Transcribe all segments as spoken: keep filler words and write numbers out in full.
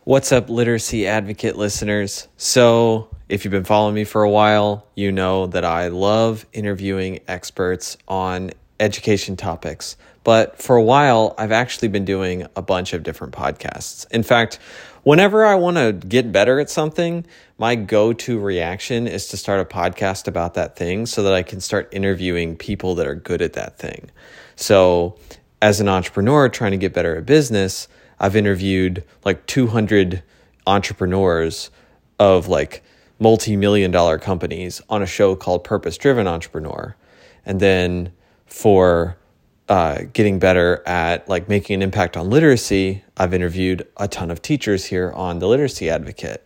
What's up, Literacy Advocate listeners? So, if you've been following me for a while, you know that I love interviewing experts on education topics. But for a while, I've actually been doing a bunch of different podcasts. In fact, whenever I want to get better at something, my go-to reaction is to start a podcast about that thing so that I can start interviewing people that are good at that thing. So, as an entrepreneur trying to get better at business, I've interviewed like two hundred entrepreneurs of like multi-million dollar companies on a show called Purpose Driven Entrepreneur. And then for uh, getting better at like making an impact on literacy, I've interviewed a ton of teachers here on The Literacy Advocate.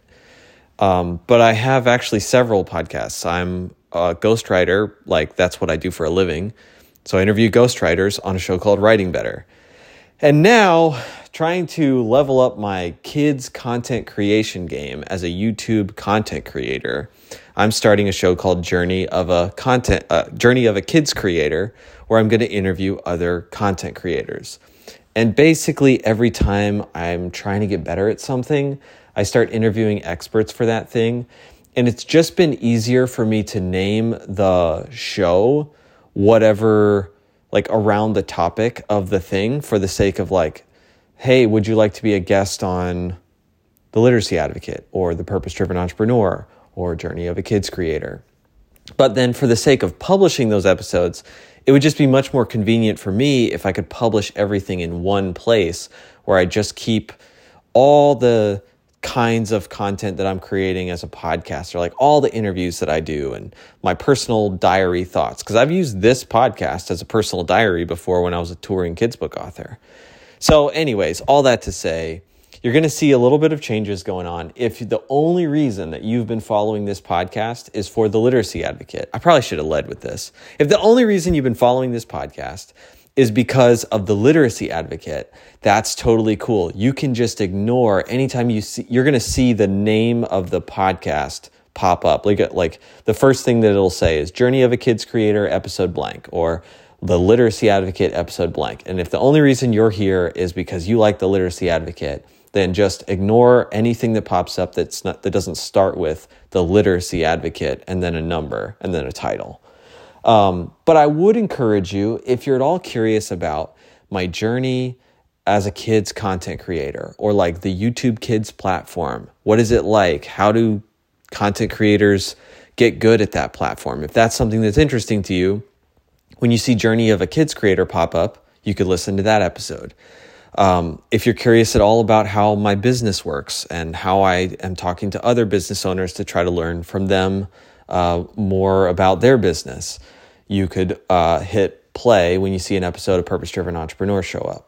Um, but I have actually several podcasts. I'm a ghostwriter, like that's what I do for a living. So I interview ghostwriters on a show called Writing Better. And now, trying to level up my kids' content creation game as a YouTube content creator, I'm starting a show called Journey of a Content uh, Journey of a Kids Creator, where I'm going to interview other content creators. And basically, every time I'm trying to get better at something, I start interviewing experts for that thing. And it's just been easier for me to name the show whatever, like around the topic of the thing, for the sake of like, hey, would you like to be a guest on The Literacy Advocate or The Purpose Driven Entrepreneur or Journey of a Kids Creator? But then for the sake of publishing those episodes, it would just be much more convenient for me if I could publish everything in one place where I just keep all the kinds of content that I'm creating as a podcaster, like all the interviews that I do and my personal diary thoughts. Because I've used this podcast as a personal diary before when I was a touring kids book author. So anyways, all that to say, you're going to see a little bit of changes going on. If the only reason that you've been following this podcast is for The Literacy Advocate, I probably should have led with this. If the only reason you've been following this podcast is because of The Literacy Advocate, that's totally cool. You can just ignore anytime you see, you're going to see the name of the podcast pop up. Like, like the first thing that it'll say is Journey of a Kids Creator episode blank, or The Literacy Advocate episode blank. And if the only reason you're here is because you like The Literacy Advocate, then just ignore anything that pops up that's not, that doesn't start with The Literacy Advocate and then a number and then a title. Um, but I would encourage you, if you're at all curious about my journey as a kids content creator, or like the YouTube Kids platform, what is it like? How do content creators get good at that platform? If that's something that's interesting to you, when you see Journey of a Kids Creator pop up, you could listen to that episode. Um, if you're curious at all about how my business works and how I am talking to other business owners to try to learn from them uh, more about their business, you could uh, hit play when you see an episode of Purpose Driven Entrepreneur show up.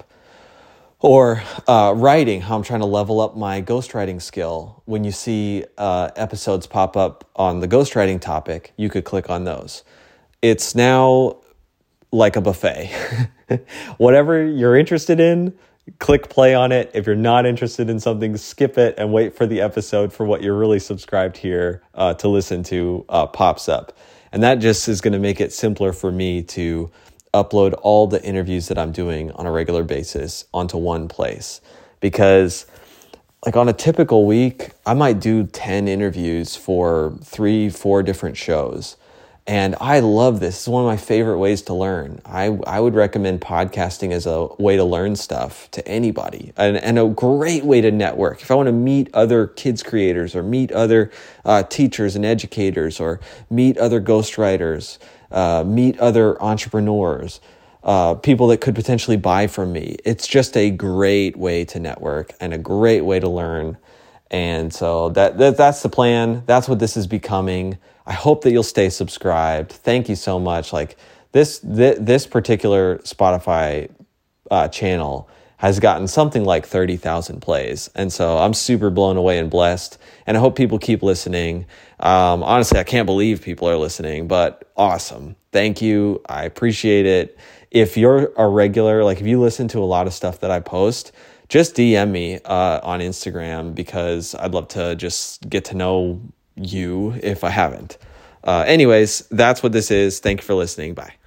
Or uh, writing, how I'm trying to level up my ghostwriting skill. When you see uh, episodes pop up on the ghostwriting topic, you could click on those. It's now like a buffet. Whatever you're interested in, click play on it. If you're not interested in something, skip it and wait for the episode for what you're really subscribed here uh, to listen to uh, pops up. And that just is going to make it simpler for me to upload all the interviews that I'm doing on a regular basis onto one place. Because like on a typical week, I might do ten interviews for three, four different shows. And I love this. It's one of my favorite ways to learn. I, I would recommend podcasting as a way to learn stuff to anybody, and, and a great way to network. If I want to meet other kids creators, or meet other uh, teachers and educators, or meet other ghostwriters, uh, meet other entrepreneurs, uh, people that could potentially buy from me, it's just a great way to network and a great way to learn. And so that, that that's the plan. That's what this is becoming. I hope that you'll stay subscribed. Thank you so much. Like this, this, this particular Spotify uh, channel has gotten something like thirty thousand plays. And so I'm super blown away and blessed. And I hope people keep listening. Um, honestly, I can't believe people are listening, but awesome. Thank you. I appreciate it. If you're a regular, like if you listen to a lot of stuff that I post, just D M me uh, on Instagram, because I'd love to just get to know you if I haven't. Uh, anyways, that's what this is. Thank you for listening. Bye.